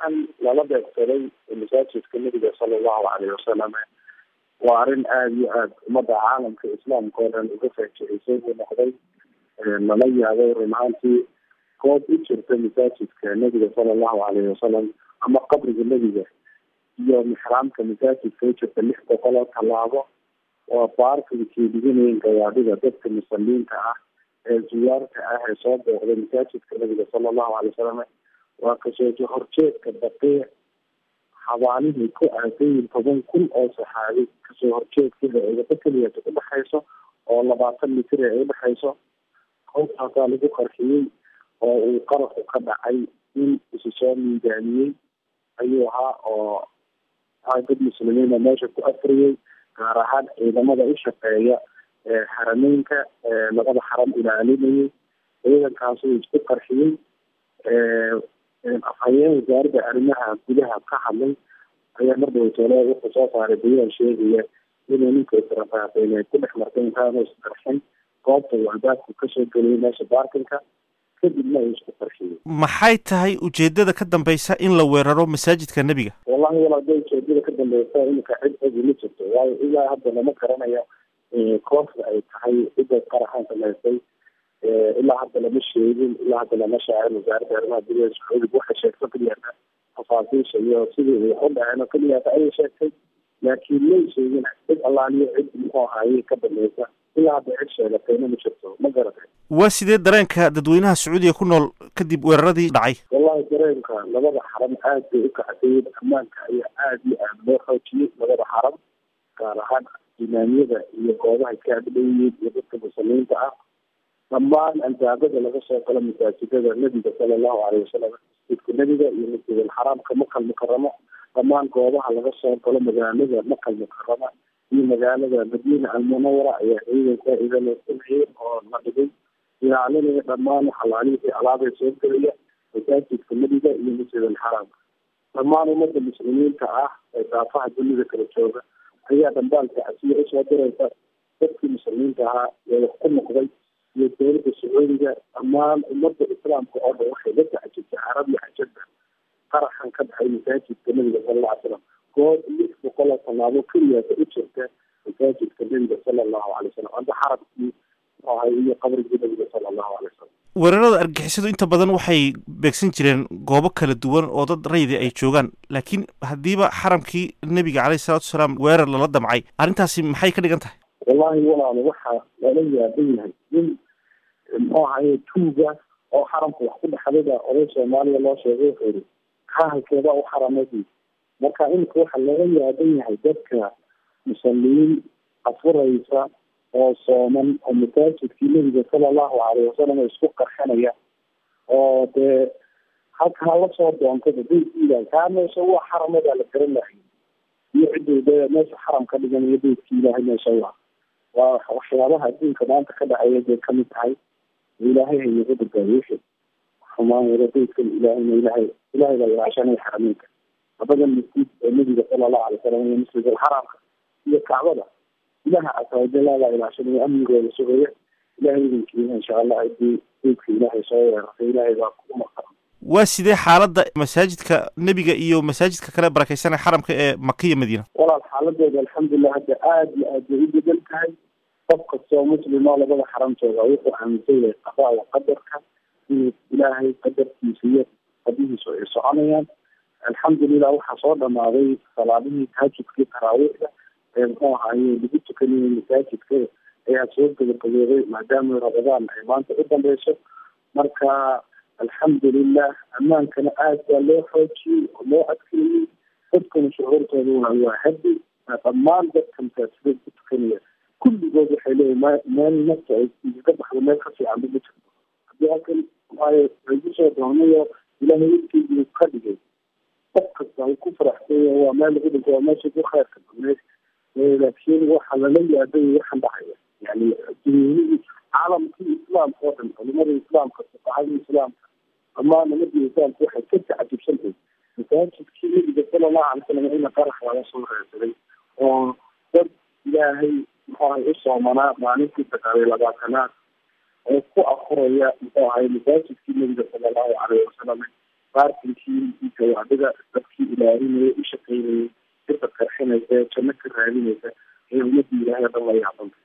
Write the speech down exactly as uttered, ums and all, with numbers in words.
qaraxan lala beegsaday masaajidka nabiga sala allahu caleyhi wasalam waa arrin aada iyo aada ummadda caalamka islaamka oo dhan uga faajicisay u noqday lala yaabay run ahaantii goob u jirta masaajidka nabiga sala allahu caleyhi wasalam ama qabriga nebiga iyo mixraamka masaajidka u jirta lix boqol oo tallaabo waa baarkikii dhiganayeen gawaadhida dadka musalliinta ah ee ziyaarta ah ee soo booqday masaajidka nabiga sala allahu calay wasalam waa kasoo horjeedka baqiic xabaalihii ku aadayin toban kun oo saxaabi kasoo horjeedkeeda eedaba keliyata udhexayso oo labaatan mitir ee udhexayso howtaasaa lagu qarxiyey oo uu qaraxu ka dhacay in isu soo miidaamiyey ayuu ahaa oo dad muslimiina meesha ku afriyey gaar ahaan ciidamada u shaqeeya xarameynka labada xaram ilaalinayay ciidankaasuu isku qarxiyey afhayeen wasaaradda arrimaha gudaha ka hadlay ayaa mardawatole wuxuu soo saaray bayaan sheegaya inuu ninka israfaaqeen ay ku dhex martay intaanu isqarxin goobta uu albaabku kasoo geliyay meesha baarkinka kadibna uu isku qarxiyey. maxay tahay ujeedada ka dambeysa in la weeraro masaajidka nebiga? wallahi walaada ujeedada ka dambeysa iminka cid ogi ma jirto waayo ilaa hadda lama garanayo kooxda ay tahay cidda qaraxan samaysay ilaa hadda lama sheegin ilaa hadda lama shaacin wasaaradda arrimaha gudaha sacuudiga waxay sheegto keliyata tafaasiisha iyo sidii ay u dhaceen oo keliyata ayay sheegtay laakiin may sheegin cid allaaliyo cid muxuu ahaayey ka dambeysa ilaa hadda cid sheegatayna ma jirto ma garatay. waa sidee dareenka dadweynaha sacuudiga ku nool kadib weeraradii dhacay? wallahi dareenka labada xaram aad bay u kacsayen ammaanka ayaa aada iyo aada loo xoojiyey labada xaram gaar ahaan imaamyada iyo goobaha ka agdhowyeen iyo dadka muslimiinta ah dhammaan albaabada laga soo galo masaajidada nebiga sala allahu caleyhi wasalam masjidka nebiga iyo masjidal xaraamka makal mukaramo dhammaan goobaha laga soo galo magaalada makal mukarama iyo magaalada madiina almunawara ayaa ciidanka idan sameyey oo la dhigay ilaalinaya dhammaan xalaalihii alaabay soo gelaya masaajidka nebiga iyo masjidal xaraamka dhammaan ummadda muslimiinta ah ee daafaha dunida kala jooga ayaa dambaalka casiya usoo diraysa dadkii muslimiinta ahaa ee wax ku noqday iyo dowladda sacuudiga dhammaan ummadda islaamka oo dhan waxay la tacjibtay carab iyo cajabda qaraxan ka dhacay masaajidka nebiga sala alla alay slam goob lix boqol oo tallaabo keliyata u jirta masaajidka nebiga sala allahu calay wasalam anda xarabkii ahay iyo qabrigii nebiga sala allahu calay wasalam. weerarada argixisadu inta badan waxay beegsan jireen goobo kala duwan oo dad raydi ay joogaan laakiin haddiiba xaramkii nebiga caleyhi salaatu wasalaam weerar lala damcay arrintaasi maxay ka dhigan tahay? wallahi walaalo waxaa lala yaaban yahay in muxuu ahaye tuuga oo xaramka wax ku dhexdada oday soomaaliya loo sheegay wuxuu yidhi kahalkeeda u xaramadii marka iminka waxaa laga yaaban yahay dadka musalliin afuraysa oo sooman oo masaajidkii nebiga sala allahu caleyhi wasalam isku qarxinaya oo dee halkaa lasoo doonkada beydka ilahay kaa meesha waa xaramadaa la garan lahay iyo ciddooda meesha xaram ka dhigan iyo beydka ilaahay meesha waa waa waxyaabaha adduunka maanta ka dhacaya bay kamid tahay ilaahay haynaga badbaadiyey xumaan wada beydkan ilaahayna ilahay ilahay baa ilaashanaya xarameynka labadan masjid ee nebiga sala allahu calay wasalam iyo masjid alxaraamka iyo kacbada ilaha asawajalaabaa ilaashanaya amnigooda sugaya ilahay idinkiina insha allah hadii beydka ilaahay soo weerartay ilaahay baa ku maqan. waa sidee xaaladda masaajidka nebiga iyo masaajidka kale barakeysanaya xaramka ee maka iyo madiina? walaal xaaladooda alxamdulilah hadda aada iyo aad bay u bedan tahay qof kastoo muslimo labada xaram jooga wuxuu aaminsan yahay qadaa wa qadarka inuu ilaahay qadarkiisa iyo qadihiisu ay soconayaan. alxamdulilah waxaa soo dhamaaday salaadihii tahajudkii taraawiixda ee muxuu ahaaye lagu tukanayay masaajidka ayaa soo gabagabeeday maadaama ramadaan ay maanta u dambeyso marka alxamdulilah ammaankana aad baa loo xoojiyey oo loo adkeeyey dadkana shucuurtooduna waa hadi dhammaan dadka masaajidada ku tukanaya kulligood waxay leeyihin m meel nafta ay iskaga baxdo meel ka fiican ma jirto haddii halkan waayo lagu soo doonayo ilaahay wilkeedii ka dhigay qof kasta uu ku faraxsanya waa meel lagu dhinto waa meesha ku khayrka badneed laakiin waxaa lala yaabay waxaan dhacaya yani dunyadii caalamkii islaamka oo dhan culimada islaamka fuqahadii islaamka dhammaan umadii islaamka waxay ka tacajibsantahay masaajidkii nebiga sala allahu alay salam ina qarax laga soo reersaday oo dad ilaahay muxuu ahay u soomanaa maalintii sagaal iyo labaatanaad oo ku afuraya muxuu ahay masaajidkii nebiga sala allahu caleyhi wasalam baarkinkii iyo gawaadhida dadkii ilaalinaya u shaqaynayay dadka qarxinaysa janno ka raadinaysa ee ummadii ilaahay o dhan la yaabanta